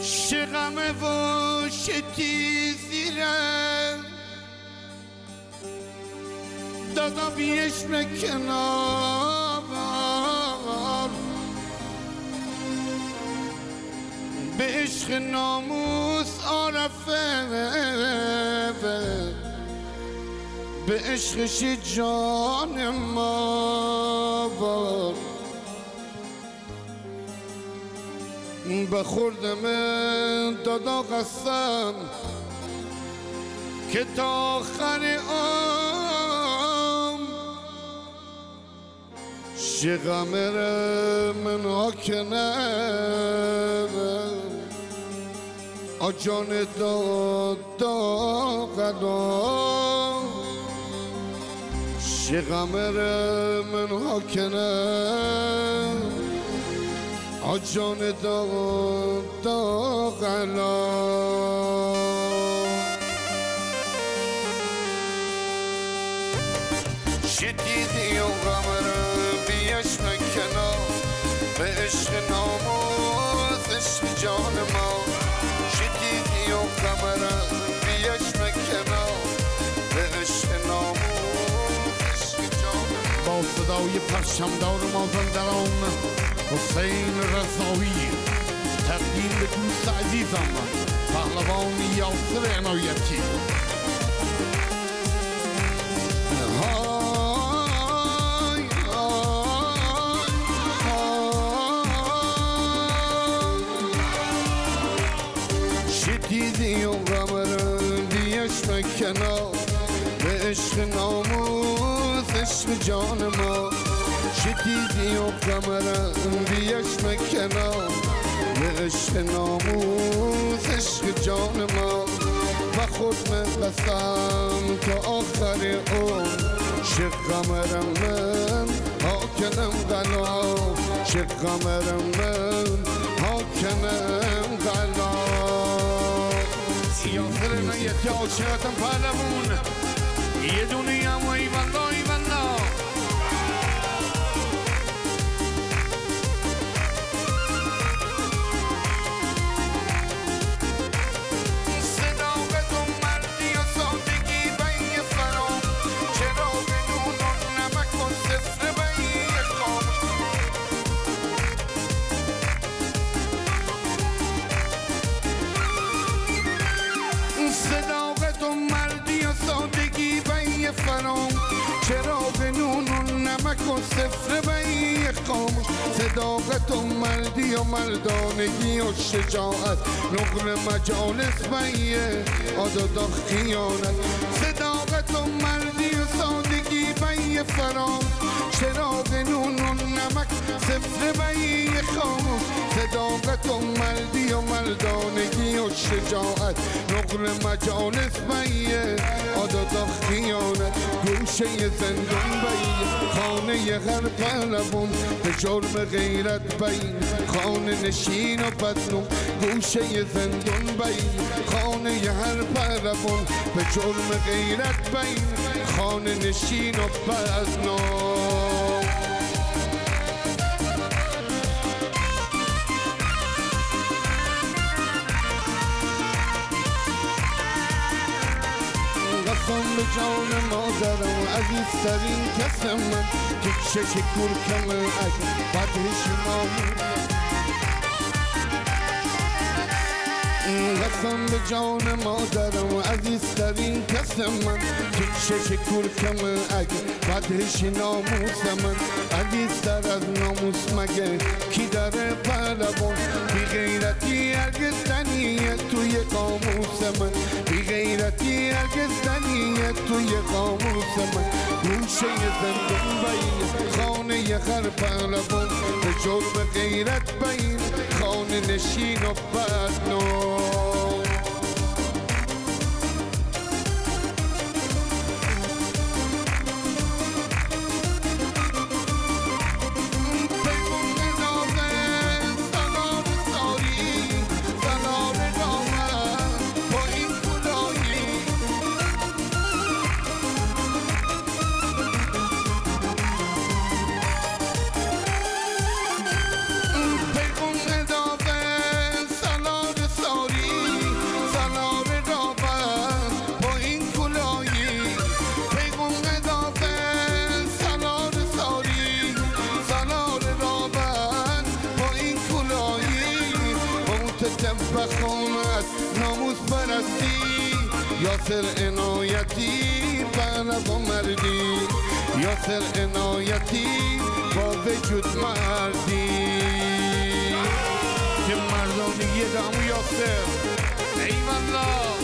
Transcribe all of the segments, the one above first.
شغمه و شتی زیره دادا بیش کنار به عشق ناموس عارفه به عشقش جان ما بار بخوردم دادا قسم که تا آخر شغمه من حاکنه آجان دادا قدام شغمه من حاکنه آجان دادا قدام شدیدی و غمه بیش مکنه به عشق ناموس عشق جان ما شدیدی و غمه بیش مکنه به عشق ناموس عشق جان ما با صدای پرچمدار مازندران حسین رضایی تقدیم به دوست عزیزم پهلوان یاسر عنایتی شدیدی و غمه بیش مکنه به عشق ناموس عشق جان ما شدیدی و غمه بیش مکنه به عشق ناموس عشق جان ما و خود من قسم تا آخر عمر شغمه من حاکنم غلا شغمه من حاکنم غلا یاسر عنایتی عاشقتم پهلوون یه دونه هم و ایوالله ایوالله صداقت و مردی و سادگی بین فرام چرا به نون و نمک و صفر بین خاموش صداقت و مردی و سادگی بین فرام چرا به نون و نمک و صفر بین خاموش صداقت و مردی و مردانگی و شجاعت نقل مجالس بین عادت و خیانت صداقت و مردی و سادگی بین فرام چرا به نون و نمک صفر بین خاموش صداقت و مردی و مردانگی و شجاعت نقل مجالس بین عادت و خیانت گوشه زندون بین خانه هر پهلوان به جرم غیرت بین خانه نشین و بدنام گوشه زندون بین خانه هر پهلوان به جرم غیرت بین خانه نشین و بدنام قسم به جان مادرم عزیزترین کس من که چش کورکم اگه بدهش نامون قسم به جان مادرم عزیزترین کس من که چش کورکم اگه بدهش ناموس من عزیزتر از ناموس مگه کی داره پهلوان بی غیرتی هرگز دنیه توی قاموس من بی غیرتی هرگز دنیه توی قاموس من گوشه زندون بین خانه هر پهلوان به جرم غیرت بین خانه نشین و بدنام بخونت ناموس پرستی یاسر عنایتی بنف و مردی یاسر عنایتی با وجود مردی که مردانگی دامو یاسر ایوالله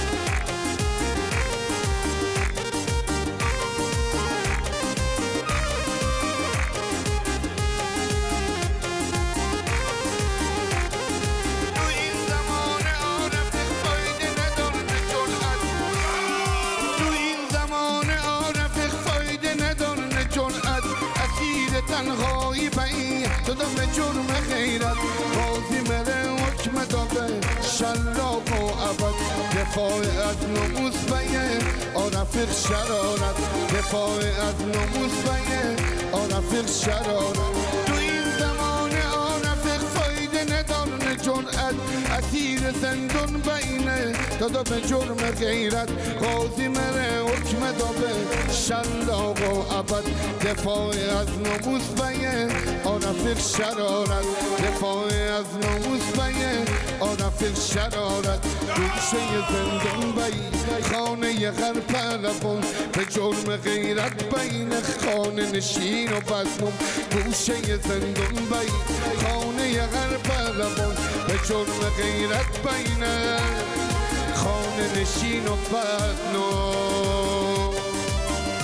تنهایی بایی تو به جرم غیرت قاضی مره حکم داده شلاق و عبد دفاع از نموس بیه آرفق شرارت دفاع از نموس بیه آرفق شرارت تو این زمان آرفق فایده ندارن جرأت اسیر زندون بینه دادا به جرم غیرت قاضی مره حکم داده شلاق و عبد دفاع از نموس بیه آرفق شرارت دفاع از نموس بیه آرفق شرارت گوشه زندان بی خانه غرپلبون به جرم غیرت بین خانه نشین و بزنم گوشه زندان بی خانه غرپلبون به جرم غیرت بین خانه نشین و بزنم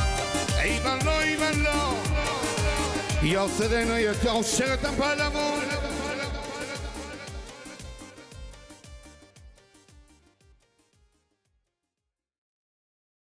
ایوالله ایوالله یاسر عنایتی عاشقتم پهلوان